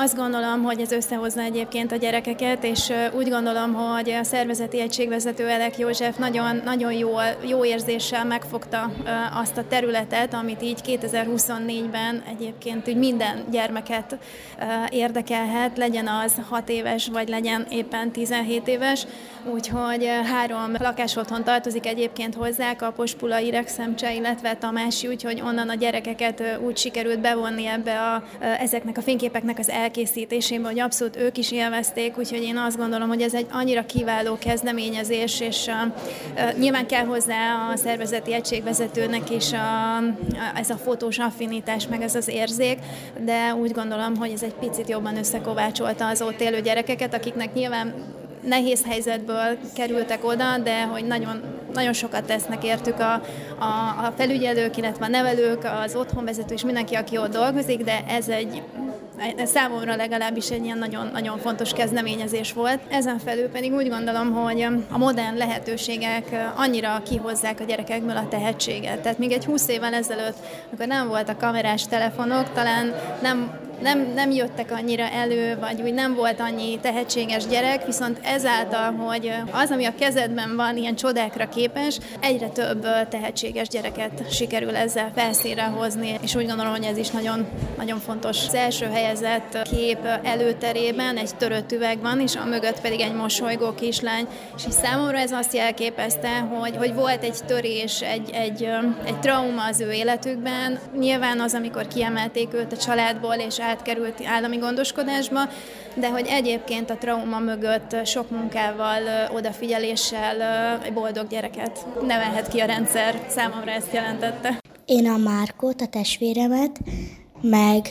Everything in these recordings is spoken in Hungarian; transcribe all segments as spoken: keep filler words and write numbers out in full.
Azt gondolom, hogy ez összehozna egyébként a gyerekeket, és úgy gondolom, hogy a szervezeti egységvezető Elek József nagyon, nagyon jól, jó érzéssel megfogta azt a területet, amit így kétezer-huszonnégyben egyébként úgy minden gyermeket érdekelhet, legyen az hat éves, vagy legyen éppen tizenhét éves. Úgyhogy három lakásotthon tartozik egyébként hozzá, Kapos, Pula, Iregszemcse, illetve Tamási, úgyhogy onnan a gyerekeket úgy sikerült bevonni ebbe a, ezeknek a fényképeknek az elkészítésébe, hogy abszolút ők is élvezték, úgyhogy én azt gondolom, hogy ez egy annyira kiváló kezdeményezés, és uh, uh, nyilván kell hozzá a szervezeti egységvezetőnek is a, a, ez a fotós affinitás, meg ez az érzék, de úgy gondolom, hogy ez egy picit jobban összekovácsolta az ott élő gyerekeket, akiknek nyilván nehéz helyzetből kerültek oda, de hogy nagyon, nagyon sokat tesznek értük a, a, a felügyelők, illetve a nevelők, az otthonvezető és mindenki, aki ott dolgozik, de ez egy ez számomra legalábbis egy ilyen nagyon, nagyon fontos kezdeményezés volt. Ezen felül pedig úgy gondolom, hogy a modern lehetőségek annyira kihozzák a gyerekekből a tehetséget. Tehát még egy húsz évvel ezelőtt, amikor nem voltak kamerás telefonok, talán nem Nem, nem jöttek annyira elő, vagy úgy nem volt annyi tehetséges gyerek, viszont ezáltal, hogy az, ami a kezedben van, ilyen csodákra képes, egyre több tehetséges gyereket sikerül ezzel felszínre hozni, és úgy gondolom, hogy ez is nagyon, nagyon fontos. Az első helyezett kép előterében egy törött üveg van, és a mögött pedig egy mosolygó kislány, és számomra ez azt jelképezte, hogy, hogy volt egy törés, egy, egy, egy trauma az ő életükben. Nyilván az, amikor kiemelték őt a családból, és átkerült állami gondoskodásba, de hogy egyébként a trauma mögött sok munkával, odafigyeléssel egy boldog gyereket nevelhet ki a rendszer. Számomra ezt jelentette. Én a Márkot, a testvéremet, meg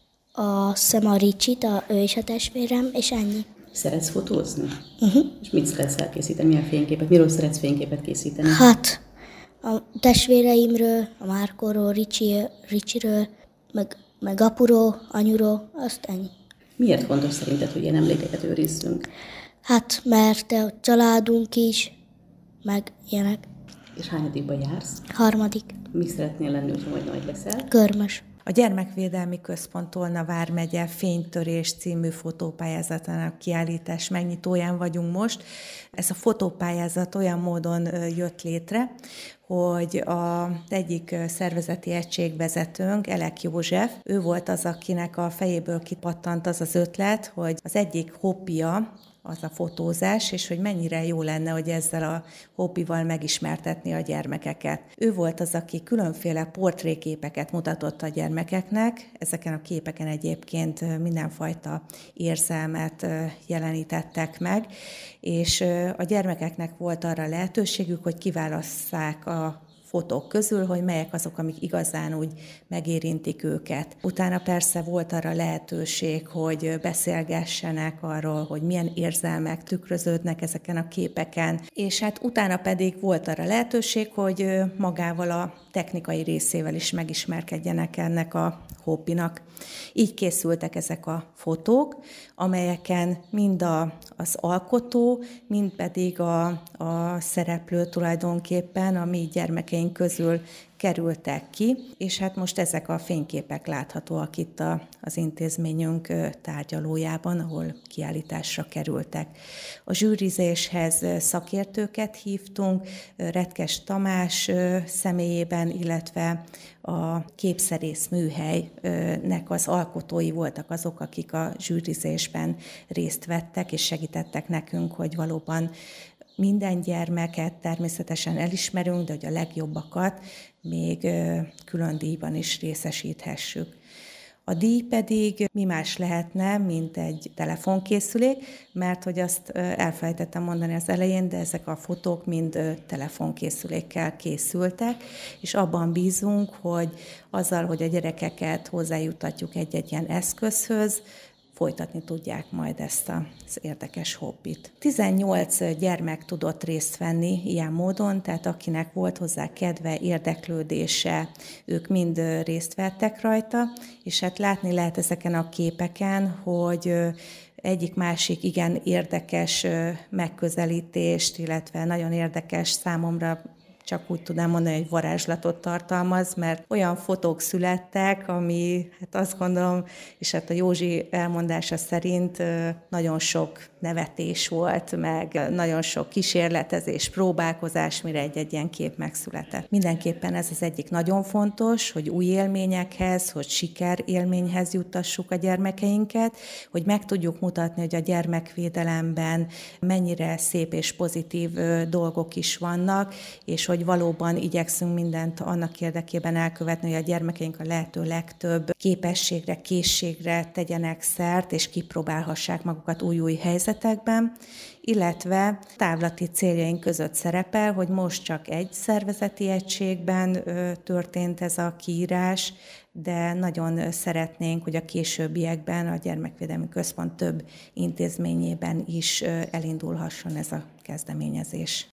a Szema Ricsit, a, ő is a testvérem, és ennyi. Szeretsz fotózni? Uh-huh. És mit szeretsz elkészíteni? Milyen fényképet? Miről szeretsz fényképet készíteni? Hát, a testvéreimről, a Márkóról, Ricsi, Ricsiről, meg meg apuról, anyuról, azt ennyi. Miért fontos szerinted, hogy ilyen emlékeket őrizzünk? Hát, mert a családunk is, meg ilyenek. És hányadikba jársz? Harmadik. Mi szeretnél lenni, hogyha majd nagy leszel? Körmös. A Gyermekvédelmi Központ Tolna vármegye Fénytörés című fotópályázatának kiállítás megnyitóján vagyunk most. Ez a fotópályázat olyan módon jött létre, hogy az egyik szervezeti egységvezetőnk, Elek József, ő volt az, akinek a fejéből kipattant az az ötlet, hogy az egyik hobbija, az a fotózás, és hogy mennyire jó lenne, hogy ezzel a hobbival megismertetni a gyermekeket. Ő volt az, aki különféle portréképeket mutatott a gyermekeknek. Ezeken a képeken egyébként mindenfajta érzelmet jelenítettek meg, és a gyermekeknek volt arra lehetőségük, hogy kiválasszák a fotók közül, hogy melyek azok, amik igazán úgy megérintik őket. Utána persze volt arra lehetőség, hogy beszélgessenek arról, hogy milyen érzelmek tükröződnek ezeken a képeken, és hát utána pedig volt arra lehetőség, hogy magával a technikai részével is megismerkedjenek ennek a hobbinak. Így készültek ezek a fotók, amelyeken mind a, az alkotó, mind pedig a, a szereplő tulajdonképpen a mi gyermekeink közül kerültek ki, és hát most ezek a fényképek láthatóak itt a, az intézményünk tárgyalójában, ahol kiállításra kerültek. A zsűrizéshez szakértőket hívtunk, Retkes Tamás személyében, illetve a Képszerész műhelynek az alkotói voltak azok, akik a zsűrizésben részt vettek, és segítettek nekünk, hogy valóban minden gyermeket természetesen elismerünk, de hogy a legjobbakat még külön díjban is részesíthessük. A díj pedig mi más lehetne, mint egy telefonkészülék, mert hogy azt elfelejtettem mondani az elején, de ezek a fotók mind telefonkészülékkel készültek, és abban bízunk, hogy azzal, hogy a gyerekeket hozzájutatjuk egy-egy ilyen eszközhöz, folytatni tudják majd ezt az érdekes hobbit. tizennyolc gyermek tudott részt venni ilyen módon, tehát akinek volt hozzá kedve, érdeklődése, ők mind részt vettek rajta, és hát látni lehet ezeken a képeken, hogy egyik-másik igen érdekes megközelítést, illetve nagyon érdekes számomra csak úgy tudnám mondani, hogy varázslatot tartalmaz, mert olyan fotók születtek, ami hát azt gondolom, és hát a Józsi elmondása szerint nagyon sok nevetés volt, meg nagyon sok kísérletezés, próbálkozás, mire egy-egy ilyen kép megszületett. Mindenképpen ez az egyik nagyon fontos, hogy új élményekhez, hogy sikerélményhez juttassuk a gyermekeinket, hogy meg tudjuk mutatni, hogy a gyermekvédelemben mennyire szép és pozitív dolgok is vannak, és hogy valóban igyekszünk mindent annak érdekében elkövetni, hogy a gyermekeink a lehető legtöbb képességre, készségre tegyenek szert, és kipróbálhassák magukat új-új helyzetekben, illetve távlati céljaink között szerepel, hogy most csak egy szervezeti egységben történt ez a kiírás, de nagyon szeretnénk, hogy a későbbiekben a Gyermekvédelmi Központ több intézményében is elindulhasson ez a kezdeményezés.